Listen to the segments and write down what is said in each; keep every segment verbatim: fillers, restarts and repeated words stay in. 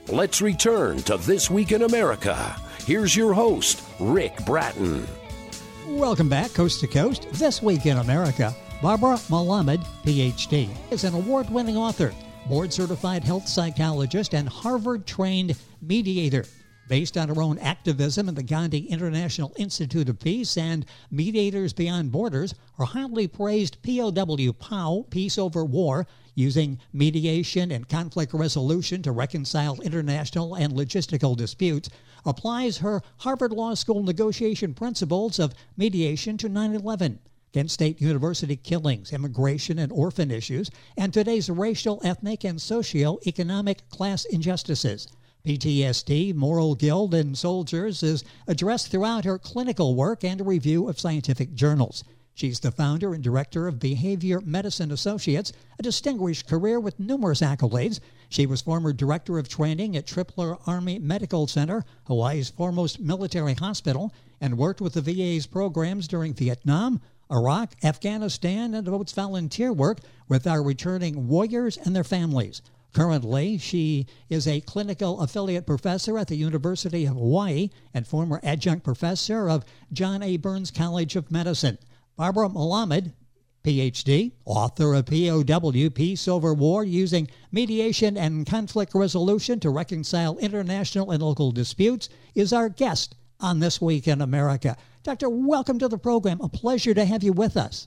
Let's return to This Week in America. Here's your host, Rick Bratton. Welcome back, Coast to Coast. This Week in America, Barbara Melamed, P H D, is an award-winning author, board-certified health psychologist, and Harvard-trained mediator. Based on her own activism in the Gandhi International Institute of Peace and Mediators Beyond Borders, her highly praised P O W P O W, Peace Over War, using mediation and conflict resolution to reconcile international and logistical disputes, applies her Harvard Law School negotiation principles of mediation to nine eleven, Kent State University killings, immigration and orphan issues, and today's racial, ethnic, and socio-economic class injustices. P T S D, moral guilt, and soldiers is addressed throughout her clinical work and a review of scientific journals. She's the founder and director of Behavior Medicine Associates, a distinguished career with numerous accolades. She was former director of training at Tripler Army Medical Center, Hawaii's foremost military hospital, and worked with the V A's programs during Vietnam, Iraq, Afghanistan, and devotes volunteer work with our returning warriors and their families. Currently, she is a clinical affiliate professor at the University of Hawaii and former adjunct professor of John A. Burns College of Medicine. Barbara Melamed, P H D, author of P O W, Peace Over War, using mediation and conflict resolution to reconcile international and local disputes, is our guest on This Week in America. Doctor, welcome to the program. A pleasure to have you with us.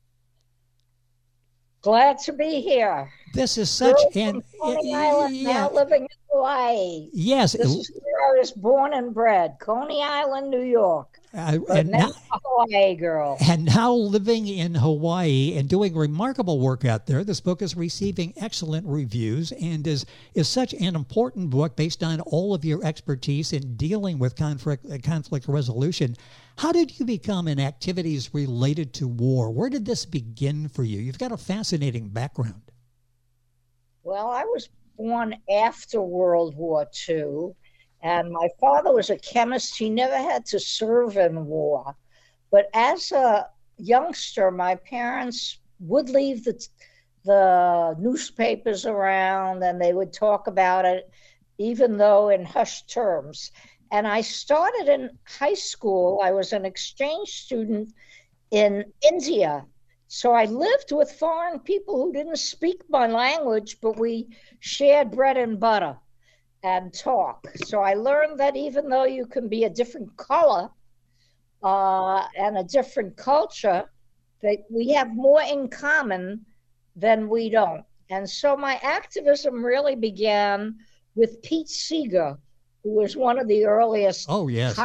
Glad to be here. This is such an Coney Island, yeah. now living in Hawaii. Yes, this is where I was born and bred, Coney Island, New York. Uh, but and now now, a Hawaii girl. And now living in Hawaii and doing remarkable work out there. This book is receiving excellent reviews and is is such an important book based on all of your expertise in dealing with conflict uh, conflict resolution. How did you become in activities related to war? Where did this begin for you? You've got a fascinating background. Well, I was born after World War Two, and my father was a chemist. He never had to serve in war. But as a youngster, my parents would leave the, the newspapers around, and they would talk about it, even though in hushed terms. And I started in high school. I was an exchange student in India. So I lived with foreign people who didn't speak my language, but we shared bread and butter and talk. So I learned that even though you can be a different color uh, and a different culture, that we have more in common than we don't. And so my activism really began with Pete Seeger, who was one of the earliest. Oh, yes.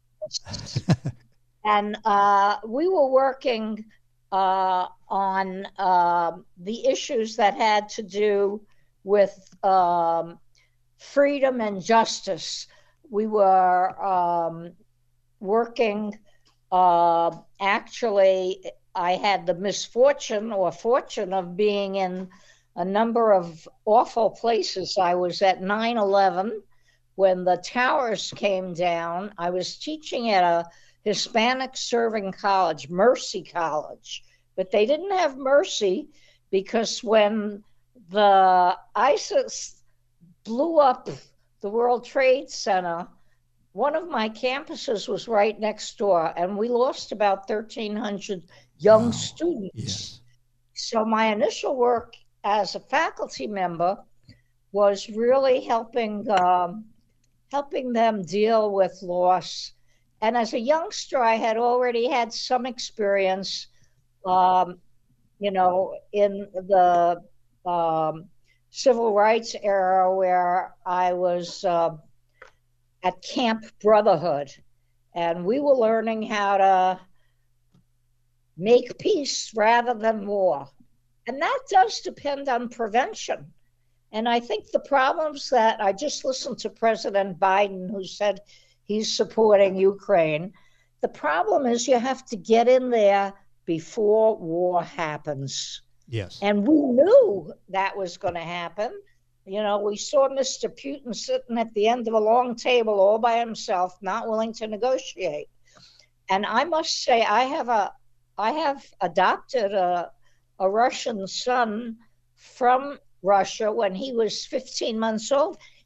And uh, we were working uh, on uh, the issues that had to do with um, freedom and justice. We were um, working, uh, actually, I had the misfortune or fortune of being in a number of awful places. I was at nine eleven. When the towers came down. I was teaching at a Hispanic serving college, Mercy College, but they didn't have Mercy because when the ISIS blew up the World Trade Center, one of my campuses was right next door, and we lost about thirteen hundred young wow. students. Yes. So my initial work as a faculty member was really helping um, helping them deal with loss. And as a youngster, I had already had some experience, um, you know, in the um, civil rights era where I was uh, at Camp Brotherhood. And we were learning how to make peace rather than war. And that does depend on prevention. And I think the problems that I just listened to President Biden, who said he's supporting Ukraine. The problem is you have to get in there before war happens. Yes. And we knew that was going to happen. You know, we saw Mister Putin sitting at the end of a long table all by himself, not willing to negotiate. And I must say, I have a, I have adopted a, a Russian son from Russia when he was fifteen months old.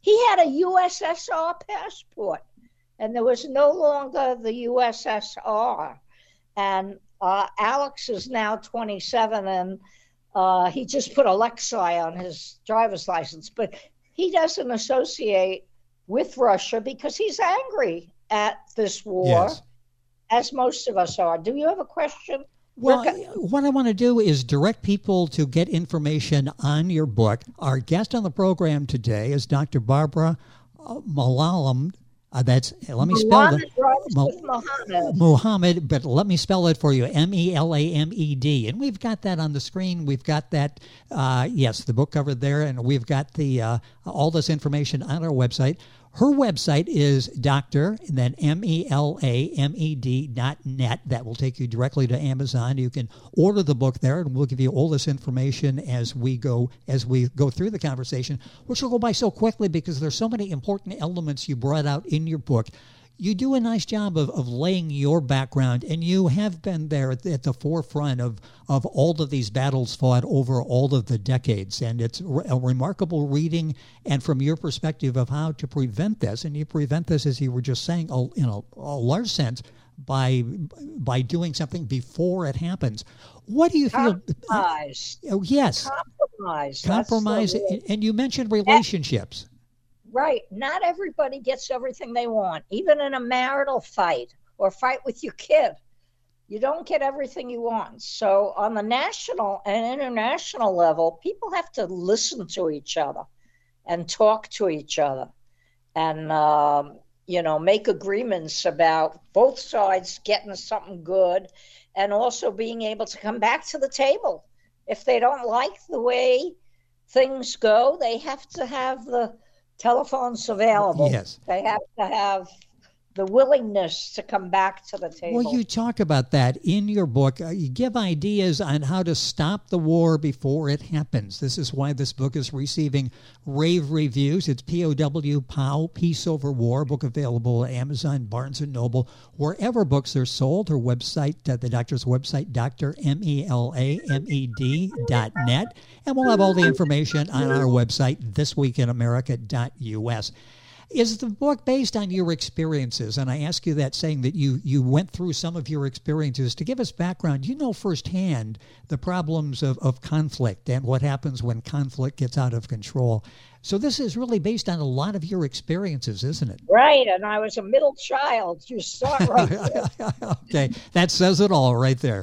he had a U S S R passport, and there was no longer the U S S R. And uh, Alex is now twenty-seven, and uh, he just put Alexei on his driver's license. But he doesn't associate with Russia because he's angry at this war, Yes. as most of us are. Do you have a question? Well, Rick, what I want to do is direct people to get information on your book. Our guest on the program today is Doctor Barbara uh, Malalam. Uh, that's let me spell Muhammad that. rhymes Mo- with Muhammad. Muhammad, but let me spell it for you. M E L A M E D. And we've got that on the screen. We've got that, uh, yes, the book cover there, and we've got the uh, all this information on our website. Her website is doctor, and then M E L A M E D dot net. That will take you directly to Amazon. You can order the book there, and we'll give you all this information as we go as we go through the conversation, which will go by so quickly because there's so many important elements you brought out in your book. You do a nice job of, of laying your background, and you have been there at the, at the forefront of, of all of these battles fought over all of the decades. And it's re- a remarkable reading, and from your perspective of how to prevent this, and you prevent this, as you were just saying, a, in a, a large sense, by by doing something before it happens. What do you feel? Compromise. Oh, yes, Compromise. That's compromise. the word. And, and you mentioned relationships. Right. Not everybody gets everything they want, even in a marital fight or fight with your kid. You don't get everything you want. So on the national and international level, people have to listen to each other and talk to each other and, um, you know, make agreements about both sides getting something good and also being able to come back to the table. If they don't like the way things go, they have to have the telephones available. Yes. They have to have the willingness to come back to the table. Well, you talk about that in your book. Uh, you give ideas on how to stop the war before it happens. This is why this book is receiving rave reviews. It's P O W, P O W, Peace Over War, book available at Amazon, Barnes and Noble, wherever books are sold. Her website, uh, the doctor's website, Doctor M E L A M E D dot net. And we'll have all the information on our website, this week in america dot U S. Is the book based on your experiences? And I ask you that saying that you, you went through some of your experiences. To give us background, you know firsthand the problems of, of conflict and what happens when conflict gets out of control. So this is really based on a lot of your experiences, isn't it? Right, and I was a middle child. You start right there. Okay, that says it all right there.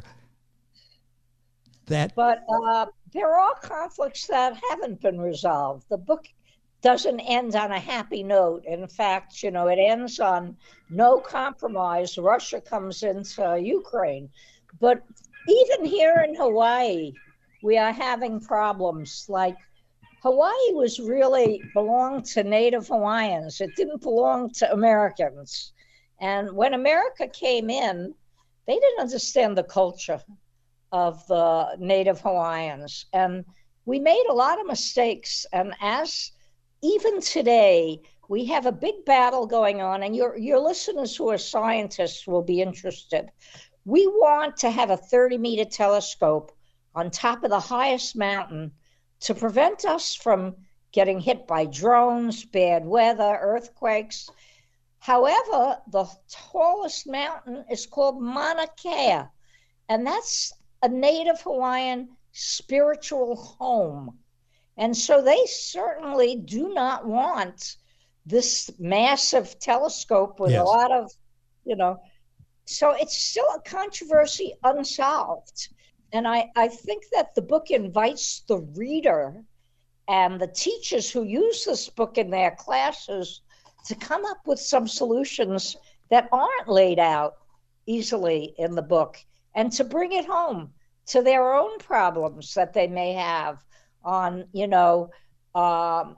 That, But uh, there are conflicts that haven't been resolved. The book doesn't end on a happy note. In fact, you know, it ends on no compromise. Russia comes into Ukraine. But even here in Hawaii, we are having problems. Like Hawaii was really belonged to Native Hawaiians. It didn't belong to Americans. And when America came in, they didn't understand the culture of the Native Hawaiians. And we made a lot of mistakes. And as even today, we have a big battle going on, and your, your listeners who are scientists will be interested. We want to have a thirty meter telescope on top of the highest mountain to prevent us from getting hit by drones, bad weather, earthquakes. However, the tallest mountain is called Mauna Kea, and that's a Native Hawaiian spiritual home. And so they certainly do not want this massive telescope with Yes. a lot of, you know, so it's still a controversy unsolved. And I, I think that the book invites the reader and the teachers who use this book in their classes to come up with some solutions that aren't laid out easily in the book and to bring it home to their own problems that they may have on, you know, um,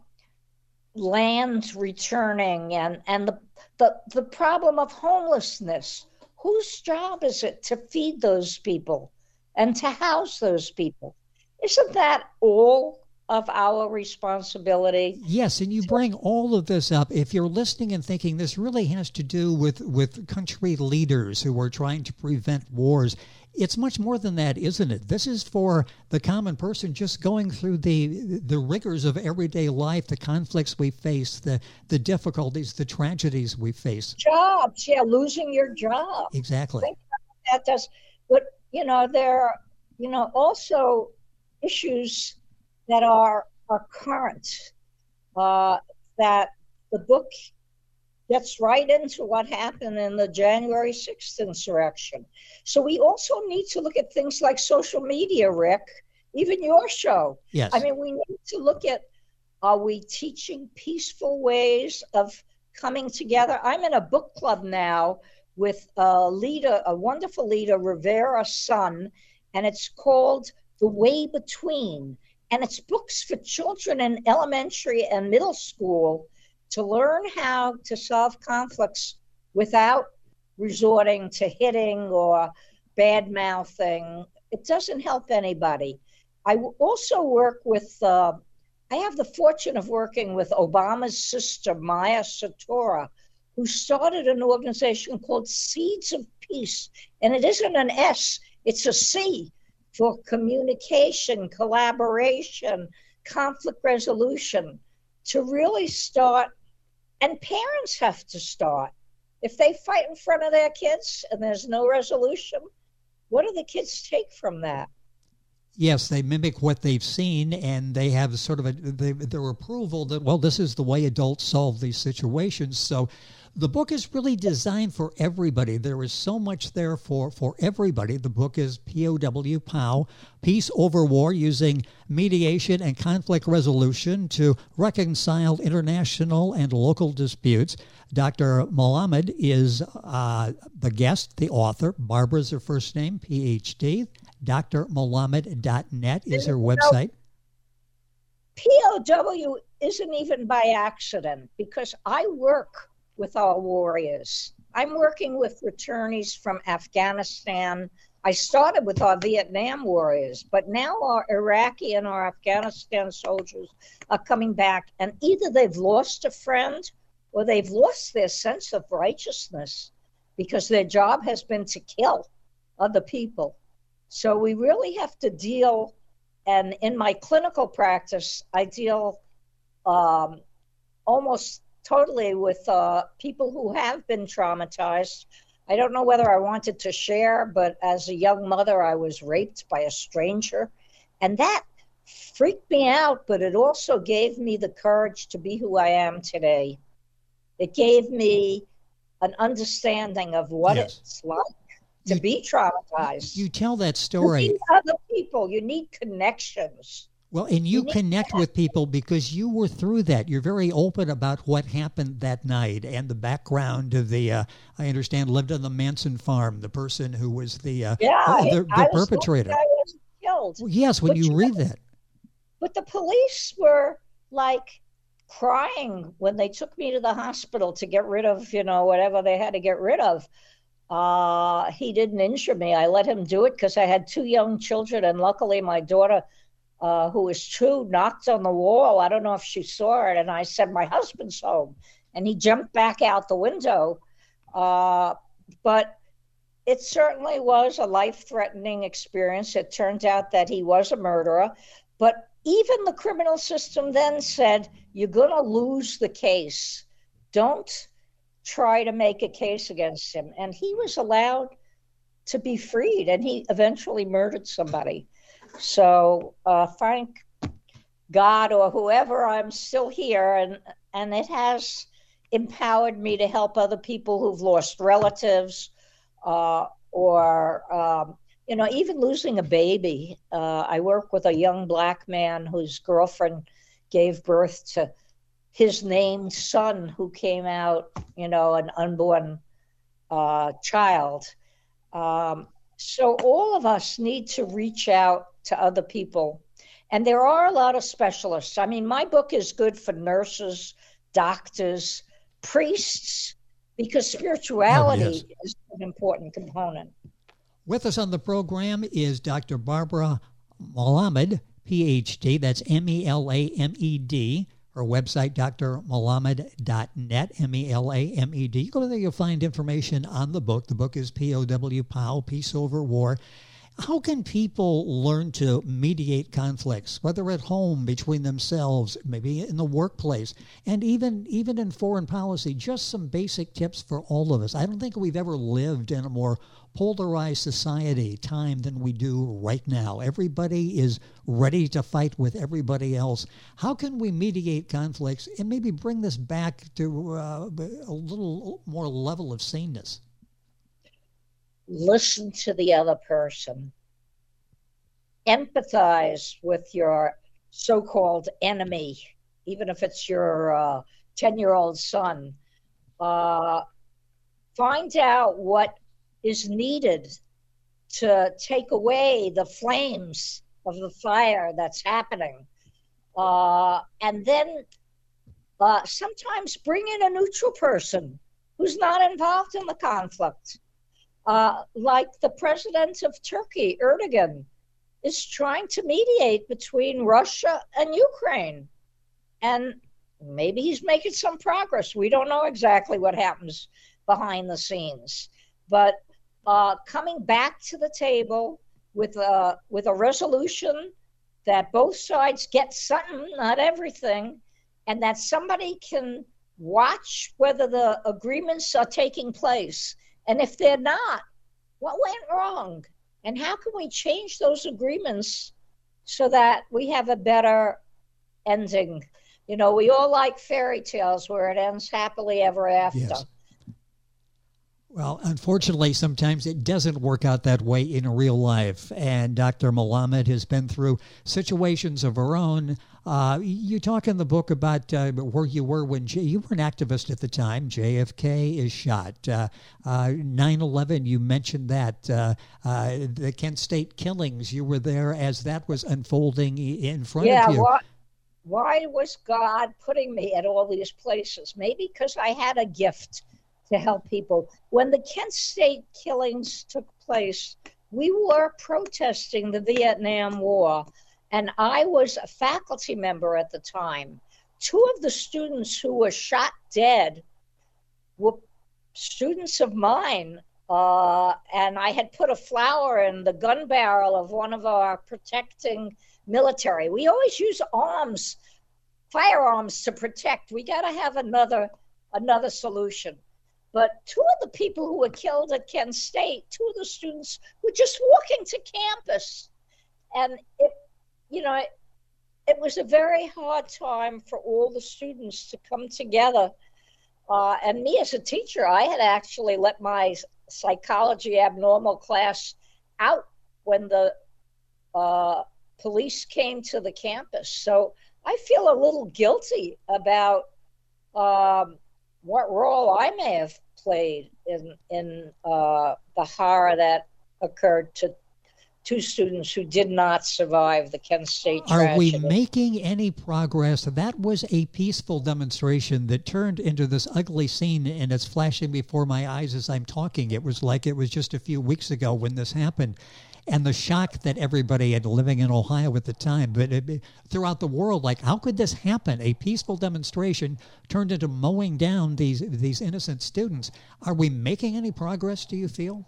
land returning and, and the, the, the problem of homelessness. Whose job is it to feed those people and to house those people? Isn't that all of our responsibility. Yes, and you bring all of this up. If you're listening and thinking this really has to do with, with country leaders who are trying to prevent wars, it's much more than that, isn't it? This is for the common person just going through the the rigors of everyday life, the conflicts we face, the, the difficulties, the tragedies we face. Jobs, yeah, losing your job. Exactly. Think about that does, but, you know, there are, you know, also issues that are, are current, uh, that the book gets right into what happened in the January sixth insurrection. So we also need to look at things like social media, Rick, even your show. Yes. I mean, we need to look at, are we teaching peaceful ways of coming together? I'm in a book club now with a leader, a wonderful leader, Rivera's son, and it's called The Way Between. And it's books for children in elementary and middle school to learn how to solve conflicts without resorting to hitting or bad mouthing. It doesn't help anybody. I also work with, uh, I have the fortune of working with Obama's sister, Maya Satora, who started an organization called Seeds of Peace. And it isn't an S, it's a C. For communication, collaboration, conflict resolution, to really start, and parents have to start. If they fight in front of their kids and there's no resolution, what do the kids take from that? Yes, they mimic what they've seen, and they have sort of a, they, their approval that, well, this is the way adults solve these situations. So the book is really designed for everybody. There is so much there for, for everybody. The book is P O W, P O W, Peace Over War, using mediation and conflict resolution to reconcile international and local disputes. Doctor Melamed is uh, the guest, the author. Barbara's her first name, P H D. D R melamed dot net is her website. P O W isn't even by accident, because I work with our warriors. I'm working with returnees from Afghanistan. I started with our Vietnam warriors, but now our Iraqi and our Afghanistan soldiers are coming back, and either they've lost a friend or they've lost their sense of righteousness because their job has been to kill other people. So we really have to deal, and in my clinical practice, I deal um, almost totally with uh, people who have been traumatized. I don't know whether I wanted to share, but as a young mother, I was raped by a stranger. And that freaked me out, but it also gave me the courage to be who I am today. It gave me an understanding of what yes. it's like to you, be traumatized. You tell that story. You need other people. You need connections. Well, and you, you connect with people because you were through that. You're very open about what happened that night and the background of the, uh, I understand, lived on the Manson farm, the person who was the, uh, yeah, uh, the, the I perpetrator. I was killed. Well, yes, when but you, you read know, that. But the police were like crying when they took me to the hospital to get rid of, you know, whatever they had to get rid of. Uh, he didn't injure me. I let him do it because I had two young children, and luckily my daughter, uh, who was two, knocked on the wall. I don't know if she saw it, and I said, my husband's home. And he jumped back out the window. Uh, but it certainly was a life-threatening experience. It turned out that he was a murderer. But even the criminal system then said, you're going to lose the case. Don't try to make a case against him. And he was allowed to be freed, and he eventually murdered somebody. So uh, thank God or whoever, I'm still here, and, and it has empowered me to help other people who've lost relatives uh, or, um, you know, even losing a baby. Uh, I work with a young black man whose girlfriend gave birth to his named son, who came out, you know, an unborn uh, child. Um, so all of us need to reach out to other people. And there are a lot of specialists. I mean, my book is good for nurses, doctors, priests, because spirituality oh, yes. is an important component. With us on the program is Doctor Barbara Melamed, P H D. That's M E L A M E D. Her website, D R Melamed dot net, M E L A M E D. You go there, you'll find information on the book. The book is P O W, P O W, Peace Over War. How can people learn to mediate conflicts, whether at home, between themselves, maybe in the workplace, and even even in foreign policy? Just some basic tips for all of us. I don't think we've ever lived in a more polarized society time than we do right now. Everybody is ready to fight with everybody else. How can we mediate conflicts and maybe bring this back to uh, a little more level of saneness? Listen to the other person. Empathize with your so-called enemy, even if it's your uh, ten-year-old son. Uh, find out what is needed to take away the flames of the fire that's happening. Uh, and then uh, sometimes bring in a neutral person who's not involved in the conflict. Uh, like the president of Turkey, Erdogan, is trying to mediate between Russia and Ukraine. And maybe he's making some progress. We don't know exactly what happens behind the scenes. But uh, coming back to the table with a, with a resolution that both sides get something, not everything, and that somebody can watch whether the agreements are taking place. And if they're not, what went wrong? And how can we change those agreements so that we have a better ending? You know, we all like fairy tales where it ends happily ever after. Yes. Well, unfortunately, sometimes it doesn't work out that way in real life. And Doctor Melamed has been through situations of her own. Uh, you talk in the book about uh, where you were when J- you were an activist at the time. J F K is shot. Uh, uh, nine eleven, you mentioned that. Uh, uh, the Kent State killings, you were there as that was unfolding in front yeah, of you. Why, why was God putting me at all these places? Maybe because I had a gift to help people. When the Kent State killings took place, we were protesting the Vietnam War, and I was a faculty member at the time. Two of the students who were shot dead were students of mine, uh, and I had put a flower in the gun barrel of one of our protecting military. We always use arms, firearms to protect. We got to have another another solution. But two of the people who were killed at Kent State, two of the students were just walking to campus. And it, you know, it, it was a very hard time for all the students to come together. Uh, and me as a teacher, I had actually let my psychology abnormal class out when the uh, police came to the campus. So I feel a little guilty about um, what role I may have played in in uh, the horror that occurred to two students who did not survive the Kent State tragedy. Are we making any progress? That was a peaceful demonstration that turned into this ugly scene, and it's flashing before my eyes as I'm talking. It was like it was just a few weeks ago when this happened. And the shock that everybody had living in Ohio at the time, but it, throughout the world, like, how could this happen? A peaceful demonstration turned into mowing down these these innocent students. Are we making any progress, do you feel?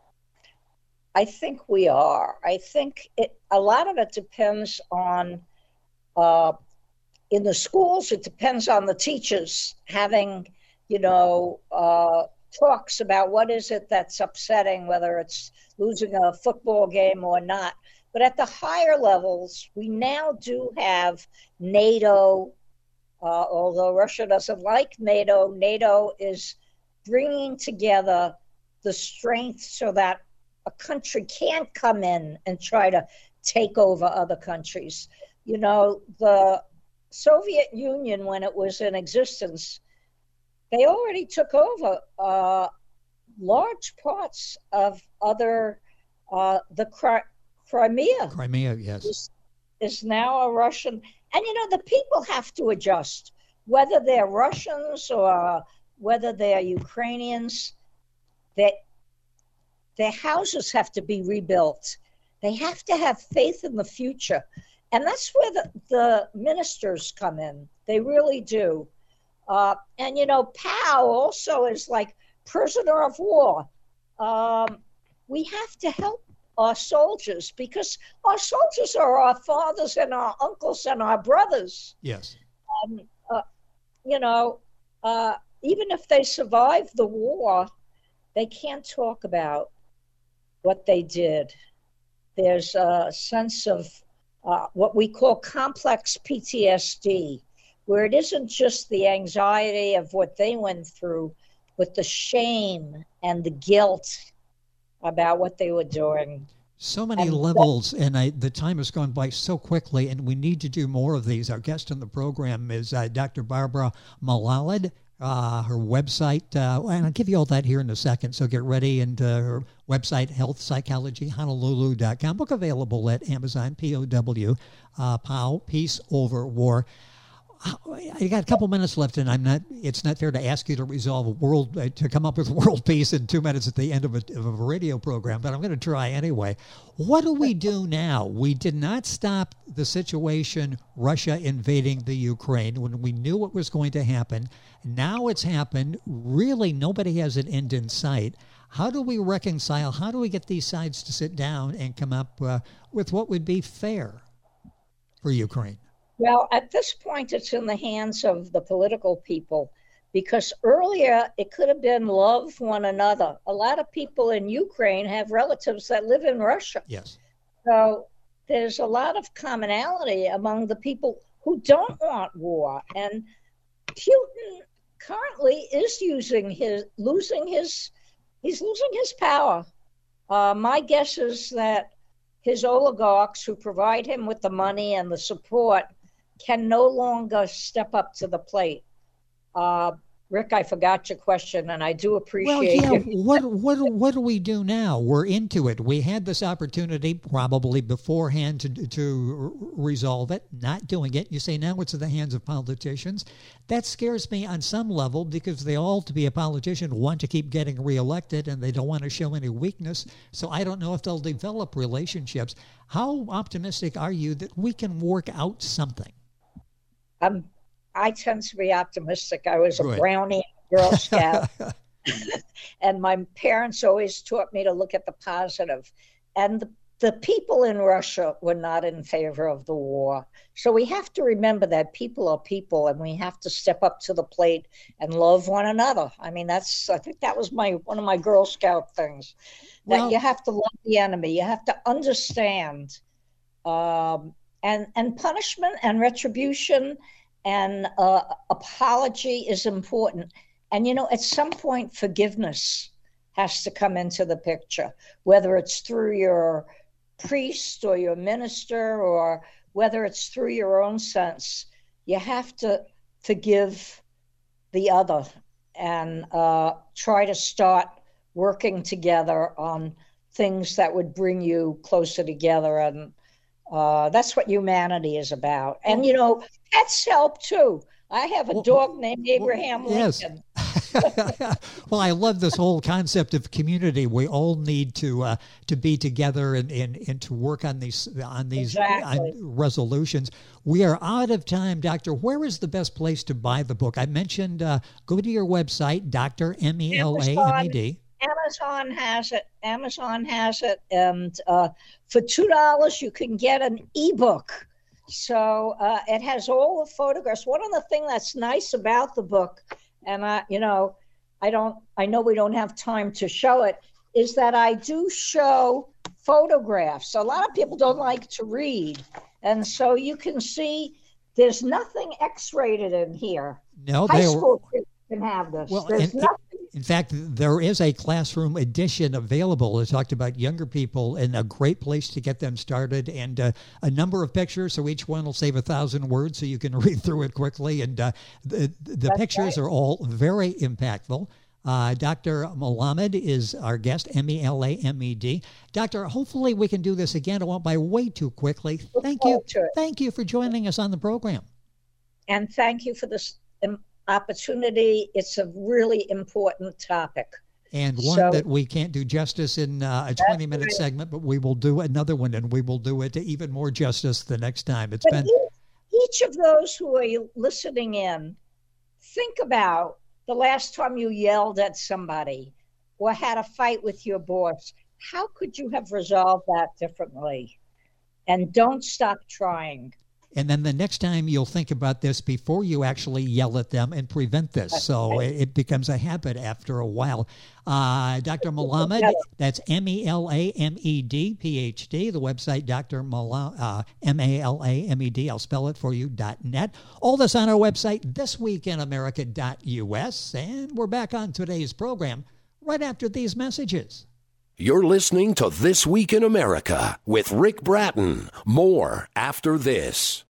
I think we are. I think it, a lot of it depends on, uh, in the schools, it depends on the teachers having, you know, uh, talks about what is it that's upsetting, whether it's losing a football game or not. But at the higher levels, we now do have NATO, uh, although Russia doesn't like NATO. NATO is bringing together the strength so that a country can't come in and try to take over other countries. You know, the Soviet Union, when it was in existence, they already took over uh, large parts of other, uh, the Cri- Crimea. Crimea, yes. Is, is now a Russian. And, you know, the people have to adjust, whether they're Russians or whether they're Ukrainians. They, their houses have to be rebuilt. They have to have faith in the future. and that's where the, the ministers come in. They really do. Uh, and, you know, P O W also is like prisoner of war. Um, we have to help our soldiers because our soldiers are our fathers and our uncles and our brothers. Yes. Um, uh, you know, uh, even if they survive the war, they can't talk about what they did. There's a sense of uh, what we call complex P T S D, where it isn't just the anxiety of what they went through, but the shame and the guilt about what they were doing. So many and levels, and I, the time has gone by so quickly, and we need to do more of these. Our guest on the program is uh, Doctor Barbara Malaled. Uh, her website, uh, and I'll give you all that here in a second, so get ready. And uh, her website, health psychology honolulu dot com. Book available at Amazon, P O W, uh, P O W, Peace Over War. I got a couple minutes left, and I'm not. It's not fair to ask you to resolve a world, uh, to come up with world peace in two minutes at the end of a, of a radio program. But I'm going to try anyway. What do we do now? We did not stop the situation, Russia invading the Ukraine, when we knew what was going to happen. Now it's happened. Really, nobody has an end in sight. How do we reconcile? How do we get these sides to sit down and come up uh, with what would be fair for Ukraine? Well, at this point, it's in the hands of the political people, because earlier it could have been love one another. A lot of people in Ukraine have relatives that live in Russia. Yes. So there's a lot of commonality among the people who don't want war. And Putin currently is using his, losing his, he's losing his power. Uh, my guess is that his oligarchs who provide him with the money and the support can no longer step up to the plate. Uh, Rick, I forgot your question, and I do appreciate well, yeah, it. what what what do we do now? We're into it. We had this opportunity probably beforehand to to resolve it. Not doing it. You say now it's in the hands of politicians. That scares me on some level because they all, to be a politician, want to keep getting reelected, and they don't want to show any weakness. So I don't know if they'll develop relationships. How optimistic are you that we can work out something? Um, I tend to be optimistic. I was a Good. Brownie Girl Scout, and my parents always taught me to look at the positive. And the, the people in Russia were not in favor of the war. So we have to remember that people are people, and we have to step up to the plate and love one another. I mean, that's, I think that was my one of my Girl Scout things, that Well, you have to love the enemy. You have to understand. Um, and, and punishment and retribution and uh, apology is important. And, you know, at some point, forgiveness has to come into the picture, whether it's through your priest or your minister, or whether it's through your own sense. You have to forgive the other and uh, try to start working together on things that would bring you closer together. And uh, that's what humanity is about. And, you know, pets help too. I have a Well, dog named Abraham well, yes. Lincoln. Well, I love this whole concept of community. We all need to uh, to be together and, and, and to work on these on these Exactly. on resolutions. We are out of time, Doctor. Where is the best place to buy the book? I mentioned uh, go to your website, Doctor M E L A M E D. Amazon has it. Amazon has it, and uh, for two dollars you can get an ebook. So uh, it has all the photographs. One of the things that's nice about the book, and I, you know, I don't, I know we don't have time to show it, is that I do show photographs. A lot of people don't like to read, and so you can see there's nothing X-rated in here. No, High they school kids can have this. Well, there's and- nothing. In fact, there is a classroom edition available. It talked about younger people and a great place to get them started, and uh, a number of pictures. So each one will save a thousand words, so you can read through it quickly. And uh, the the That's pictures right. are all very impactful. Uh, Doctor Malaled is our guest, M E L A M E D. Doctor, hopefully we can do this again. It went by way too quickly. Look Thank you. forward to it. Thank you for joining us on the program. And thank you for this um, opportunity. It's a really important topic. And one so, that we can't do justice in uh, a twenty-minute right. segment, but we will do another one, and we will do it to even more justice the next time. It's but been each of those who are listening in, think about the last time you yelled at somebody or had a fight with your boss. How could you have resolved that differently? And don't stop trying. And then the next time you'll think about this before you actually yell at them and prevent this. That's so right. it becomes a habit after a while. Uh, Doctor Melamed, that's M E L A M E D, P H D. The website, Doctor Melamed, uh, M A L A M E D, I'll spell it for you, dot net. All this on our website, this week in america dot U S. And we're back on today's program right after these messages. You're listening to This Week in America with Rick Bratton. More after this.